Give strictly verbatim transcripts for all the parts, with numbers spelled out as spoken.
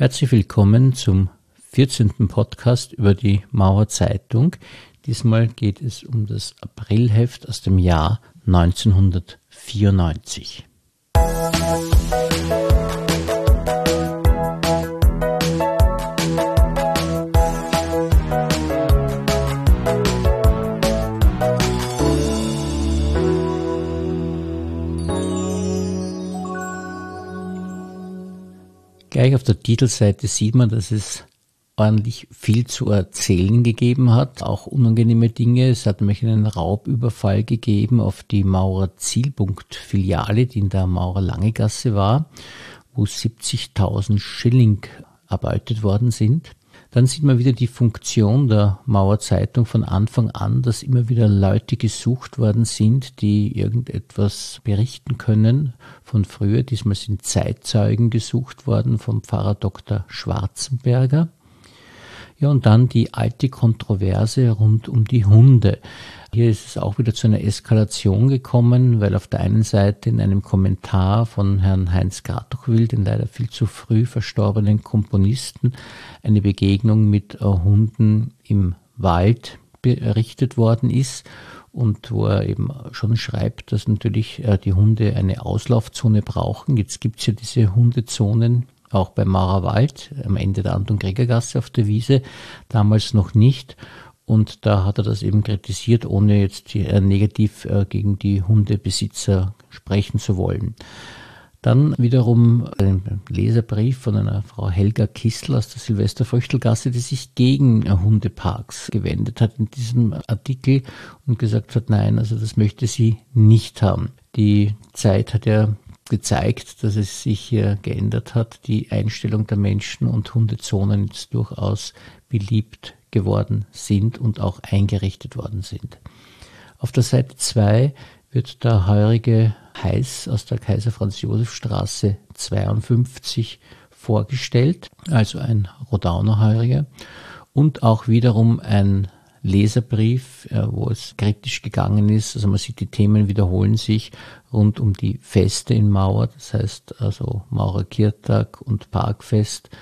Herzlich willkommen zum vierzehnten Podcast über die Maurer Zeitung. Diesmal geht es um das Aprilheft aus dem Jahr neunzehnhundertvierundneunzig. Gleich auf der Titelseite sieht man, dass es ordentlich viel zu erzählen gegeben hat, auch unangenehme Dinge. Es hat nämlich einen Raubüberfall gegeben auf die Maurer Zielpunkt-Filiale, die in der Maurer Lange Gasse war, wo siebzigtausend Schilling erbeutet worden sind. Dann sieht man wieder die Funktion der Maurer Zeitung von Anfang an, dass immer wieder Leute gesucht worden sind, die irgendetwas berichten können von früher. Diesmal sind Zeitzeugen gesucht worden vom Pfarrer Doktor Schwarzenberger. Ja, und dann die alte Kontroverse rund um die Hunde. Hier ist es auch wieder zu einer Eskalation gekommen, weil auf der einen Seite in einem Kommentar von Herrn Heinz Kratochwil, den leider viel zu früh verstorbenen Komponisten, eine Begegnung mit äh, Hunden im Wald berichtet worden ist und wo er eben schon schreibt, dass natürlich äh, die Hunde eine Auslaufzone brauchen. Jetzt gibt es ja diese Hundezonen auch beim Maurer Wald, am Ende der Anton-Greger-Gasse auf der Wiese, damals noch nicht. Und da hat er das eben kritisiert, ohne jetzt die, äh, negativ äh, gegen die Hundebesitzer sprechen zu wollen. Dann wiederum ein Leserbrief von einer Frau Helga Kissel aus der Silvesterfrüchtelgasse, die sich gegen äh, Hundeparks gewendet hat in diesem Artikel und gesagt hat, nein, also das möchte sie nicht haben. Die Zeit hat ja gezeigt, dass es sich hier geändert hat, die Einstellung der Menschen und Hundezonen jetzt durchaus beliebt geworden sind und auch eingerichtet worden sind. Auf der Seite zwei wird der heurige Heiß aus der Kaiser-Franz-Josef-Straße zweiundfünfzig vorgestellt, also ein Rodauner Heuriger, und auch wiederum ein Leserbrief, wo es kritisch gegangen ist. Also man sieht, die Themen wiederholen sich rund um die Feste in Mauer, das heißt also Maurer Kirtag und Parkfest.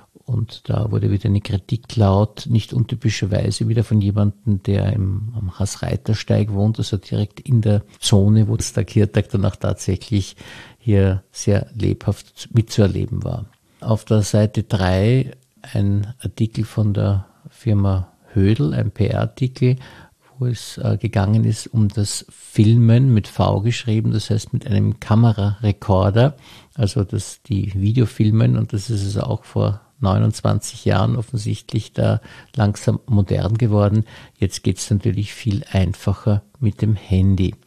Und da wurde wieder eine Kritik laut, nicht untypischerweise wieder von jemandem, der im, am Haßreitersteig wohnt, also direkt in der Zone, wo das der Kirtag dann auch tatsächlich hier sehr lebhaft mitzuerleben war. Auf der Seite drei ein Artikel von der Firma Hödel, ein P R-Artikel, wo es äh, gegangen ist um das Filmen mit V geschrieben, das heißt mit einem Kamerarekorder, also das die Videofilmen, und das ist es auch vor neunundzwanzig Jahren offensichtlich da langsam modern geworden. Jetzt geht es natürlich viel einfacher mit dem Handy.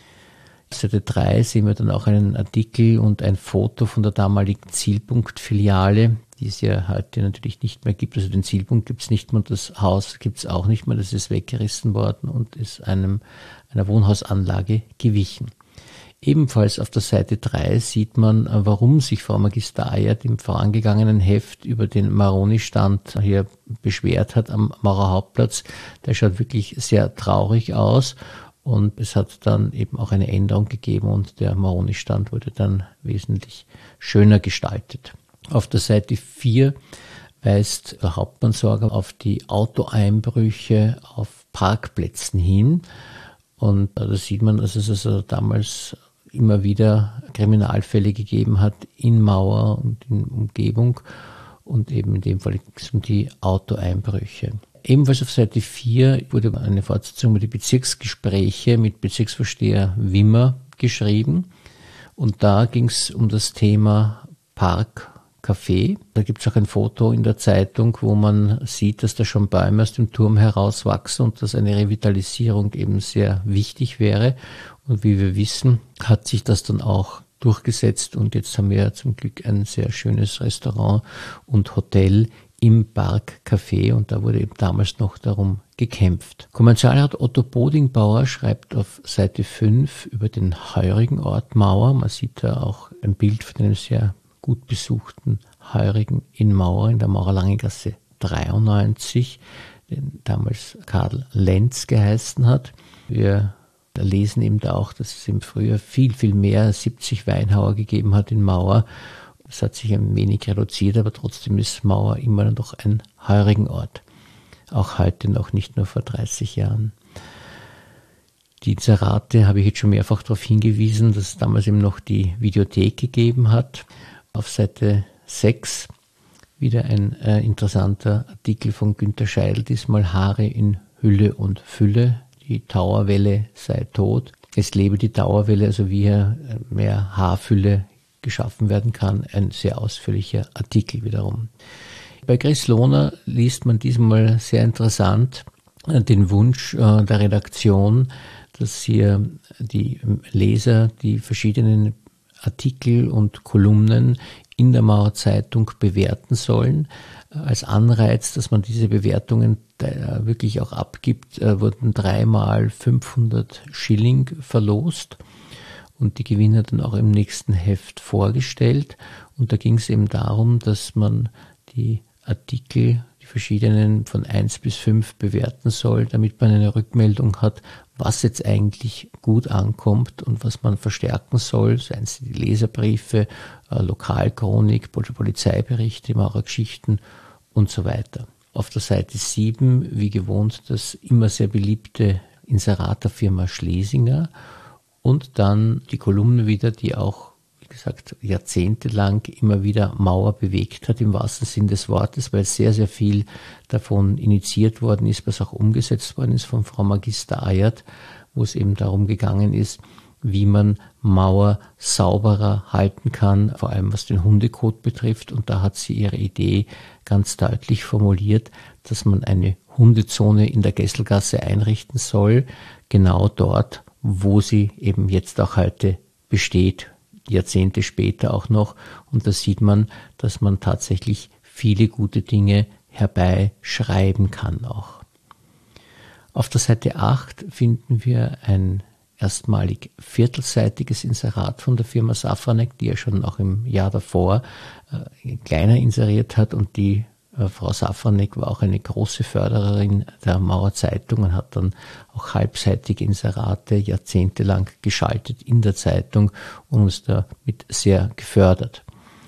Seite drei sehen wir dann auch einen Artikel und ein Foto von der damaligen Zielpunkt-Filiale, die es ja heute natürlich nicht mehr gibt. Also den Zielpunkt gibt es nicht mehr und das Haus gibt es auch nicht mehr. Das ist weggerissen worden und ist einem einer Wohnhausanlage gewichen. Ebenfalls auf der Seite drei sieht man, warum sich Frau Magister Eyert im vorangegangenen Heft über den Maroni-Stand hier beschwert hat am Maurer Hauptplatz. Der schaut wirklich sehr traurig aus. Und es hat dann eben auch eine Änderung gegeben und der Maroni-Stand wurde dann wesentlich schöner gestaltet. Auf der Seite vier weist der Hauptmannsorger auf die Autoeinbrüche auf Parkplätzen hin. Und da sieht man, dass es also damals immer wieder Kriminalfälle gegeben hat in Mauer und in Umgebung. Und eben in dem Fall ging es um die Autoeinbrüche. Ebenfalls auf Seite vier wurde eine Fortsetzung über die Bezirksgespräche mit Bezirksvorsteher Wimmer geschrieben. Und da ging es um das Thema Parkcafé. Da gibt es auch ein Foto in der Zeitung, wo man sieht, dass da schon Bäume aus dem Turm herauswachsen und dass eine Revitalisierung eben sehr wichtig wäre. Und wie wir wissen, hat sich das dann auch durchgesetzt. Und jetzt haben wir ja zum Glück ein sehr schönes Restaurant und Hotel im Parkcafé, und da wurde eben damals noch darum gekämpft. Kommerzialrat Otto Bodingbauer schreibt auf Seite fünf über den heurigen Ort Mauer. Man sieht da auch ein Bild von einem sehr gut besuchten Heurigen in Mauer, in der Maurer Lange Gasse dreiundneunzig, den damals Karl Lenz geheißen hat. Wir lesen eben da auch, dass es im Frühjahr viel, viel mehr siebzig Weinhauer gegeben hat in Mauer. Das hat sich ein wenig reduziert, aber trotzdem ist Mauer immer noch ein Heurigenort. Auch heute noch, nicht nur vor dreißig Jahren. Die Inserate habe ich jetzt schon mehrfach darauf hingewiesen, dass es damals eben noch die Videothek gegeben hat. Auf Seite sechs wieder ein äh, interessanter Artikel von Günter Scheidl, diesmal Haare in Hülle und Fülle. Die Dauerwelle sei tot. Es lebe die Dauerwelle, also wie hier mehr Haarfülle geschaffen werden kann. Ein sehr ausführlicher Artikel wiederum. Bei Chris Lohner liest man diesmal sehr interessant den Wunsch äh, der Redaktion, dass hier die Leser die verschiedenen Artikel und Kolumnen in der Maurer Zeitung bewerten sollen. Als Anreiz, dass man diese Bewertungen wirklich auch abgibt, wurden dreimal fünfhundert Schilling verlost und die Gewinner dann auch im nächsten Heft vorgestellt. Und da ging es eben darum, dass man die Artikel, die verschiedenen von eins bis fünf bewerten soll, damit man eine Rückmeldung hat, was jetzt eigentlich gut ankommt und was man verstärken soll, seien es die Leserbriefe, äh, Lokalchronik, Polizeiberichte, Maurergeschichten und so weiter. Auf der Seite sieben, wie gewohnt, das immer sehr beliebte Inserat der Firma Schlesinger und dann die Kolumne wieder, die auch, wie gesagt, jahrzehntelang immer wieder Mauer bewegt hat, im wahrsten Sinn des Wortes, weil sehr, sehr viel davon initiiert worden ist, was auch umgesetzt worden ist von Frau Magister Ayert, wo es eben darum gegangen ist, wie man Mauer sauberer halten kann, vor allem was den Hundekot betrifft. Und da hat sie ihre Idee ganz deutlich formuliert, dass man eine Hundezone in der Gesselgasse einrichten soll, genau dort, wo sie eben jetzt auch heute besteht, Jahrzehnte später auch noch. Und da sieht man, dass man tatsächlich viele gute Dinge herbeischreiben kann auch. Auf der Seite acht finden wir ein erstmalig viertelseitiges Inserat von der Firma Safranek, die ja schon auch im Jahr davor äh, kleiner inseriert hat, und die äh, Frau Safranek war auch eine große Fördererin der Maurer Zeitung und hat dann auch halbseitige Inserate jahrzehntelang geschaltet in der Zeitung und uns damit sehr gefördert.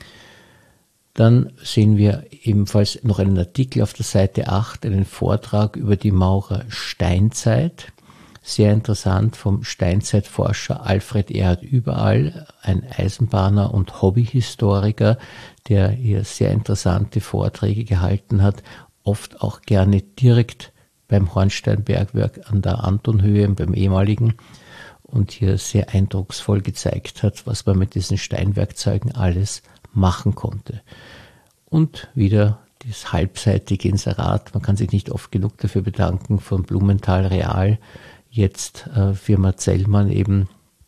Dann sehen wir ebenfalls noch einen Artikel auf der Seite acht, einen Vortrag über die Maurer Steinzeit. Sehr interessant vom Steinzeitforscher Alfred Erhard Überall, ein Eisenbahner und Hobbyhistoriker, der hier sehr interessante Vorträge gehalten hat, oft auch gerne direkt beim Hornsteinbergwerk an der Antonhöhe, beim ehemaligen, und hier sehr eindrucksvoll gezeigt hat, was man mit diesen Steinwerkzeugen alles machen konnte. Und wieder das halbseitige Inserat, man kann sich nicht oft genug dafür bedanken, von Blumenthal Real, jetzt äh, Firma Zellmann eben,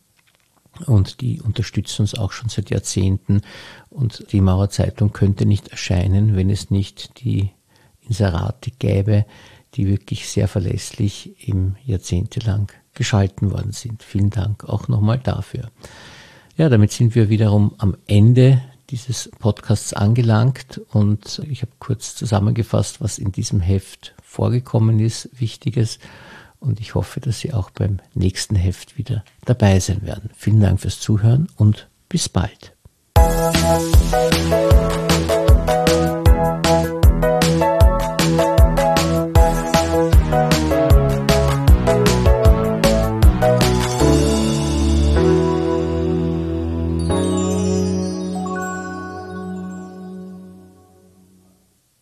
und die unterstützen uns auch schon seit Jahrzehnten, und die Maurer Zeitung könnte nicht erscheinen, wenn es nicht die Inserate gäbe, die wirklich sehr verlässlich im jahrzehntelang geschalten worden sind. Vielen Dank auch nochmal dafür. Ja, damit sind wir wiederum am Ende dieses Podcasts angelangt und ich habe kurz zusammengefasst, was in diesem Heft vorgekommen ist, Wichtiges. Und ich hoffe, dass Sie auch beim nächsten Heft wieder dabei sein werden. Vielen Dank fürs Zuhören und bis bald.